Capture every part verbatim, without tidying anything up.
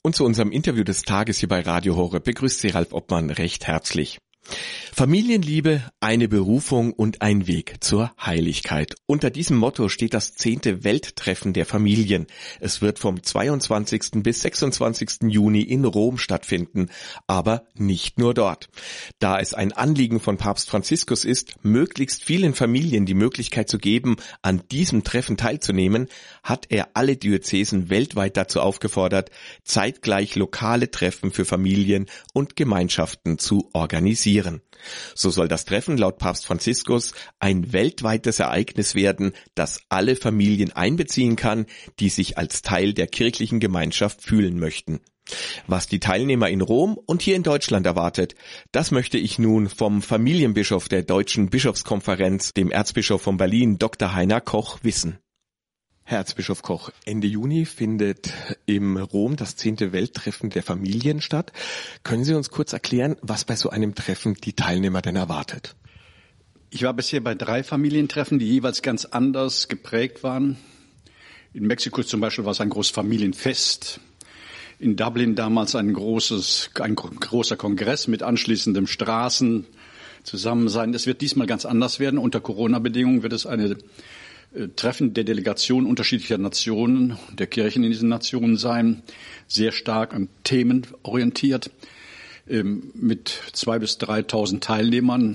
Und zu unserem Interview des Tages hier bei Radio Horeb begrüßt Sie Ralf Obmann recht herzlich. Familienliebe, eine Berufung und ein Weg zur Heiligkeit. Unter diesem Motto steht das zehnte Welttreffen der Familien. Es wird vom zweiundzwanzigsten bis sechsundzwanzigsten Juni in Rom stattfinden, aber nicht nur dort. Da es ein Anliegen von Papst Franziskus ist, möglichst vielen Familien die Möglichkeit zu geben, an diesem Treffen teilzunehmen, hat er alle Diözesen weltweit dazu aufgefordert, zeitgleich lokale Treffen für Familien und Gemeinschaften zu organisieren. So soll das Treffen laut Papst Franziskus ein weltweites Ereignis werden, das alle Familien einbeziehen kann, die sich als Teil der kirchlichen Gemeinschaft fühlen möchten. Was die Teilnehmer in Rom und hier in Deutschland erwartet, das möchte ich nun vom Familienbischof der Deutschen Bischofskonferenz, dem Erzbischof von Berlin, Doktor Heiner Koch, wissen. Herr Erzbischof Koch, Ende Juni findet im Rom das zehnte Welttreffen der Familien statt. Können Sie uns kurz erklären, was bei so einem Treffen die Teilnehmer denn erwartet? Ich war bisher bei drei Familientreffen, die jeweils ganz anders geprägt waren. In Mexiko zum Beispiel war es ein großes Familienfest. In Dublin damals ein großes, ein großer Kongress mit anschließendem Straßenzusammensein. Es wird diesmal ganz anders werden. Unter Corona-Bedingungen wird es eine Treffen der Delegationen unterschiedlicher Nationen, der Kirchen in diesen Nationen sein, sehr stark an Themen orientiert, mit zwei bis dreitausend Teilnehmern.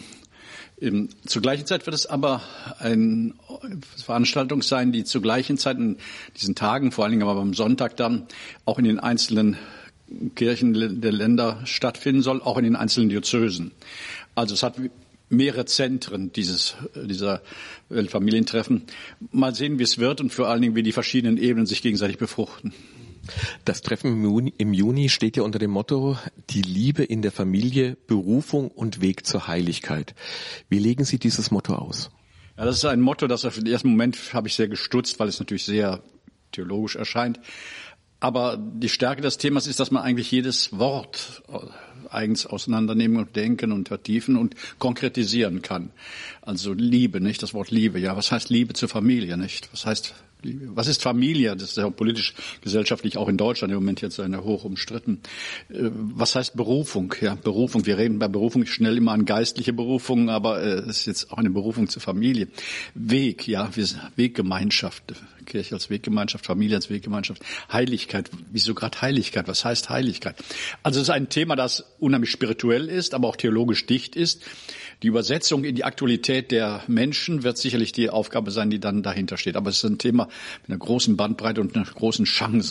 Zur gleichen Zeit wird es aber eine Veranstaltung sein, die zur gleichen Zeit in diesen Tagen, vor allen Dingen aber am Sonntag dann, auch in den einzelnen Kirchen der Länder stattfinden soll, auch in den einzelnen Diözesen. Also es hat mehrere Zentren dieses, dieser Weltfamilientreffen. Mal sehen, wie es wird und vor allen Dingen, wie die verschiedenen Ebenen sich gegenseitig befruchten. Das Treffen im Juni, im Juni steht ja unter dem Motto, die Liebe in der Familie, Berufung und Weg zur Heiligkeit. Wie legen Sie dieses Motto aus? Ja, das ist ein Motto, das auf den ersten Moment habe ich sehr gestutzt, weil es natürlich sehr theologisch erscheint. Aber die Stärke des Themas ist, dass man eigentlich jedes Wort eigens auseinandernehmen und denken und vertiefen und konkretisieren kann. Also Liebe, nicht? Das Wort Liebe. Ja, was heißt Liebe zur Familie, nicht? Was heißt Liebe? Was ist Familie? Das ist ja politisch, gesellschaftlich auch in Deutschland im Moment jetzt eine hoch umstritten. Was heißt Berufung? Ja, Berufung. Wir reden bei Berufung schnell immer an geistliche Berufung, aber es ist jetzt auch eine Berufung zur Familie. Weg, ja, Weggemeinschaft. Kirche als Weggemeinschaft, Familie als Weggemeinschaft, Heiligkeit. Wieso gerade Heiligkeit? Was heißt Heiligkeit? Also es ist ein Thema, das unheimlich spirituell ist, aber auch theologisch dicht ist. Die Übersetzung in die Aktualität der Menschen wird sicherlich die Aufgabe sein, die dann dahinter steht. Aber es ist ein Thema mit einer großen Bandbreite und einer großen Chance.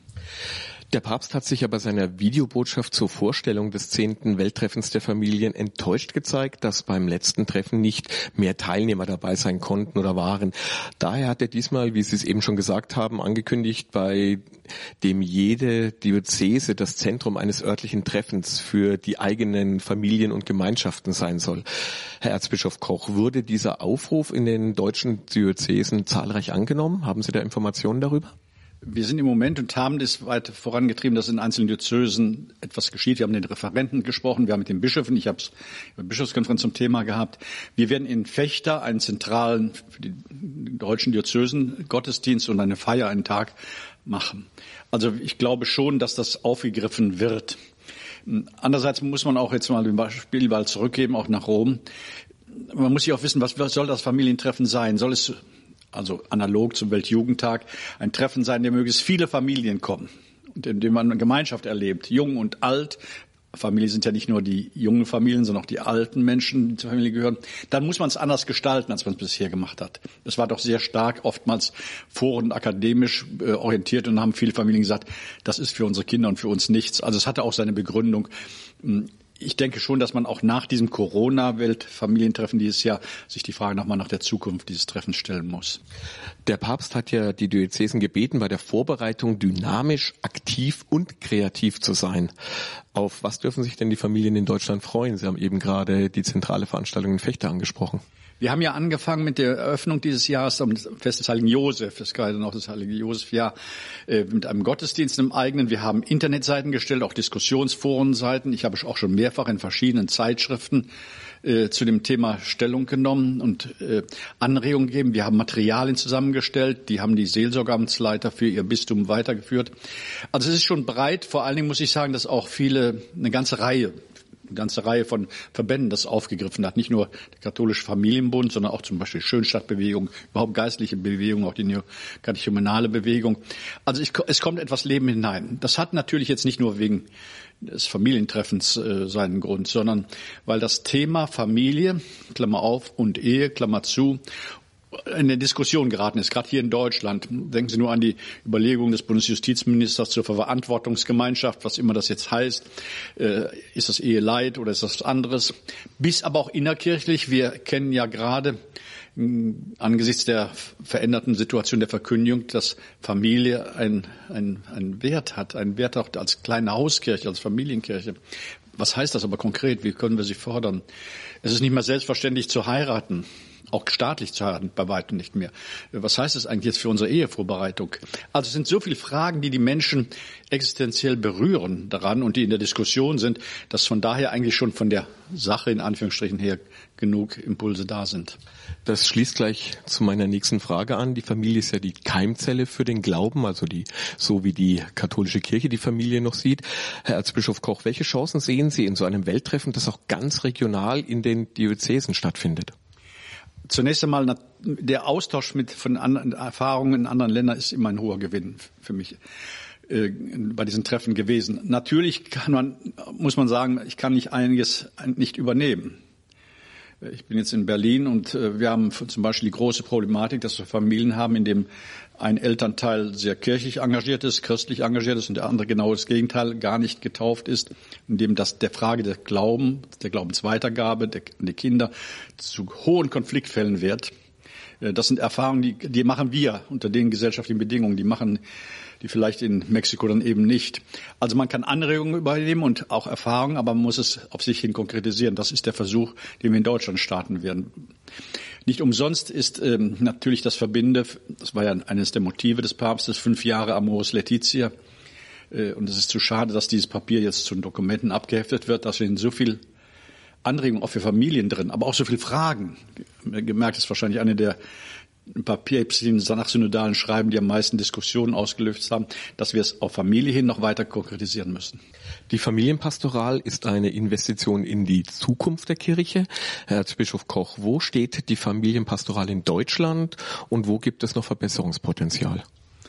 Der Papst hat sich ja bei seiner Videobotschaft zur Vorstellung des zehnten Welttreffens der Familien enttäuscht gezeigt, dass beim letzten Treffen nicht mehr Teilnehmer dabei sein konnten oder waren. Daher hat er diesmal, wie Sie es eben schon gesagt haben, angekündigt, bei dem jede Diözese das Zentrum eines örtlichen Treffens für die eigenen Familien und Gemeinschaften sein soll. Herr Erzbischof Koch, wurde dieser Aufruf in den deutschen Diözesen zahlreich angenommen? Haben Sie da Informationen darüber? Wir sind im Moment und haben das weiter vorangetrieben, dass in einzelnen Diözesen etwas geschieht. Wir haben mit den Referenten gesprochen, wir haben mit den Bischöfen, ich habe es in der Bischofskonferenz zum Thema gehabt. Wir werden in Vechta einen zentralen, für die deutschen Diözesen Gottesdienst und eine Feier, einen Tag machen. Also ich glaube schon, dass das aufgegriffen wird. Andererseits muss man auch jetzt mal den Spielball zurückgeben, auch nach Rom. Man muss sich auch wissen, was soll das Familientreffen sein? Soll es also analog zum Weltjugendtag, ein Treffen sein, in dem möglichst viele Familien kommen und in dem man eine Gemeinschaft erlebt, jung und alt. Familie sind ja nicht nur die jungen Familien, sondern auch die alten Menschen, die zur Familie gehören. Dann muss man es anders gestalten, als man es bisher gemacht hat. Es war doch sehr stark, oftmals vor- und akademisch äh, orientiert und haben viele Familien gesagt, das ist für unsere Kinder und für uns nichts. Also es hatte auch seine Begründung. Ich denke schon, dass man auch nach diesem Corona-Weltfamilientreffen dieses Jahr sich die Frage nochmal nach der Zukunft dieses Treffens stellen muss. Der Papst hat ja die Diözesen gebeten, bei der Vorbereitung dynamisch, aktiv und kreativ zu sein. Auf was dürfen sich denn die Familien in Deutschland freuen? Sie haben eben gerade die zentrale Veranstaltung in Vechta angesprochen. Wir haben ja angefangen mit der Eröffnung dieses Jahres am Fest des Heiligen Josef, das ist gerade noch das Heilige Josef-Jahr, äh, mit einem Gottesdienst im eigenen. Wir haben Internetseiten gestellt, auch Diskussionsforenseiten. Ich habe auch schon mehrfach in verschiedenen Zeitschriften äh, zu dem Thema Stellung genommen und äh, Anregungen gegeben. Wir haben Materialien zusammengestellt, die haben die Seelsorgeamtsleiter für ihr Bistum weitergeführt. Also es ist schon breit. Vor allen Dingen muss ich sagen, dass auch viele, eine ganze Reihe eine ganze Reihe von Verbänden das aufgegriffen hat. Nicht nur der Katholische Familienbund, sondern auch zum Beispiel Schönstadtbewegung, überhaupt geistliche Bewegung, auch die neokatechumenale Bewegung. Also ich, es kommt etwas Leben hinein. Das hat natürlich jetzt nicht nur wegen des Familientreffens äh, seinen Grund, sondern weil das Thema Familie, Klammer auf, und Ehe, Klammer zu, in der Diskussion geraten ist, gerade hier in Deutschland. Denken Sie nur an die Überlegungen des Bundesjustizministers zur Verantwortungsgemeinschaft, was immer das jetzt heißt. Äh, ist das Eheleid oder ist das was anderes? Bis aber auch innerkirchlich. Wir kennen ja gerade mh, angesichts der veränderten Situation der Verkündigung, dass Familie ein, ein, ein Wert hat, einen Wert auch als kleine Hauskirche, als Familienkirche. Was heißt das aber konkret? Wie können wir sie fordern? Es ist nicht mehr selbstverständlich zu heiraten. Auch staatlich zu heiraten, bei weitem nicht mehr. Was heißt das eigentlich jetzt für unsere Ehevorbereitung? Also es sind so viele Fragen, die die Menschen existenziell berühren daran und die in der Diskussion sind, dass von daher eigentlich schon von der Sache in Anführungsstrichen her genug Impulse da sind. Das schließt gleich zu meiner nächsten Frage an. Die Familie ist ja die Keimzelle für den Glauben, also die, so wie die katholische Kirche die Familie noch sieht. Herr Erzbischof Koch, welche Chancen sehen Sie in so einem Welttreffen, das auch ganz regional in den Diözesen stattfindet? Zunächst einmal, der Austausch mit von anderen Erfahrungen in anderen Ländern ist immer ein hoher Gewinn für mich äh, bei diesen Treffen gewesen. Natürlich kann man, muss man sagen, ich kann nicht einiges nicht übernehmen. Ich bin jetzt in Berlin und äh, wir haben zum Beispiel die große Problematik, dass wir Familien haben, in dem ein Elternteil sehr kirchlich engagiert ist, christlich engagiert ist und der andere genau das Gegenteil, gar nicht getauft ist, indem das der Frage der Glauben, der Glaubensweitergabe der, der Kinder zu hohen Konfliktfällen wird. Das sind Erfahrungen, die, die machen wir unter den gesellschaftlichen Bedingungen, die machen die vielleicht in Mexiko dann eben nicht. Also man kann Anregungen übernehmen und auch Erfahrungen, aber man muss es auf sich hin konkretisieren. Das ist der Versuch, den wir in Deutschland starten werden. Nicht umsonst ist ähm, natürlich das Verbinde, das war ja eines der Motive des Papstes, fünf Jahre Amoris Laetitia. Äh, und es ist zu schade, dass dieses Papier jetzt zu Dokumenten abgeheftet wird, dass wir in so viel Anregungen auch für Familien drin, aber auch so viel Fragen. Gemerkt ist wahrscheinlich eine der Papierpsien nach synodalen Schreiben, die am meisten Diskussionen ausgelöst haben, dass wir es auf Familie hin noch weiter konkretisieren müssen. Die Familienpastoral ist eine Investition in die Zukunft der Kirche. Herr Erzbischof Koch, wo steht die Familienpastoral in Deutschland und wo gibt es noch Verbesserungspotenzial?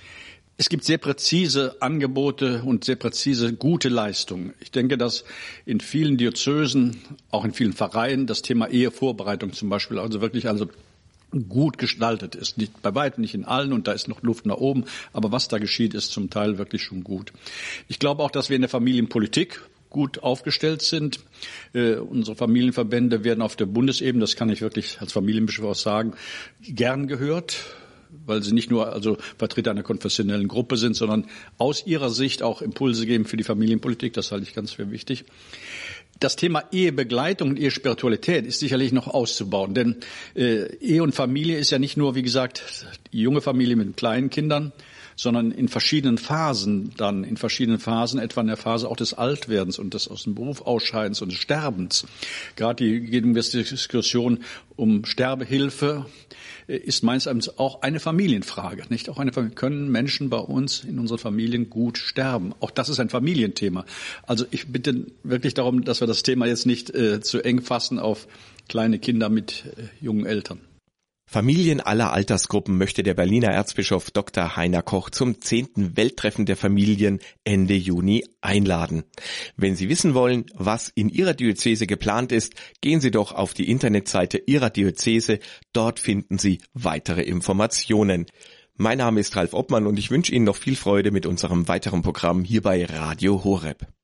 Es gibt sehr präzise Angebote und sehr präzise gute Leistungen. Ich denke, dass in vielen Diözesen, auch in vielen Vereinen, das Thema Ehevorbereitung zum Beispiel, also wirklich also gut gestaltet ist. Nicht bei weitem, nicht in allen, und da ist noch Luft nach oben, aber was da geschieht, ist zum Teil wirklich schon gut. Ich glaube auch, dass wir in der Familienpolitik gut aufgestellt sind. Äh, unsere Familienverbände werden auf der Bundesebene, das kann ich wirklich als Familienbischof auch sagen, gern gehört, weil sie nicht nur also Vertreter einer konfessionellen Gruppe sind, sondern aus ihrer Sicht auch Impulse geben für die Familienpolitik. Das halte ich ganz für wichtig. Das Thema Ehebegleitung und Ehespiritualität ist sicherlich noch auszubauen, denn äh, Ehe und Familie ist ja nicht nur, wie gesagt, die junge Familie mit kleinen Kindern, sondern in verschiedenen Phasen dann, in verschiedenen Phasen, etwa in der Phase auch des Altwerdens und des aus dem Beruf Ausscheidens und des Sterbens. Gerade die gegenwärtige Diskussion um Sterbehilfe ist meines Erachtens auch eine Familienfrage, nicht? Auch eine Familie. Können Menschen bei uns in unseren Familien gut sterben? Auch das ist ein Familienthema. Also ich bitte wirklich darum, dass wir das Thema jetzt nicht äh, zu eng fassen auf kleine Kinder mit äh, jungen Eltern. Familien aller Altersgruppen möchte der Berliner Erzbischof Doktor Heiner Koch zum zehnten Welttreffen der Familien Ende Juni einladen. Wenn Sie wissen wollen, was in Ihrer Diözese geplant ist, gehen Sie doch auf die Internetseite Ihrer Diözese. Dort finden Sie weitere Informationen. Mein Name ist Ralf Obmann und ich wünsche Ihnen noch viel Freude mit unserem weiteren Programm hier bei Radio Horeb.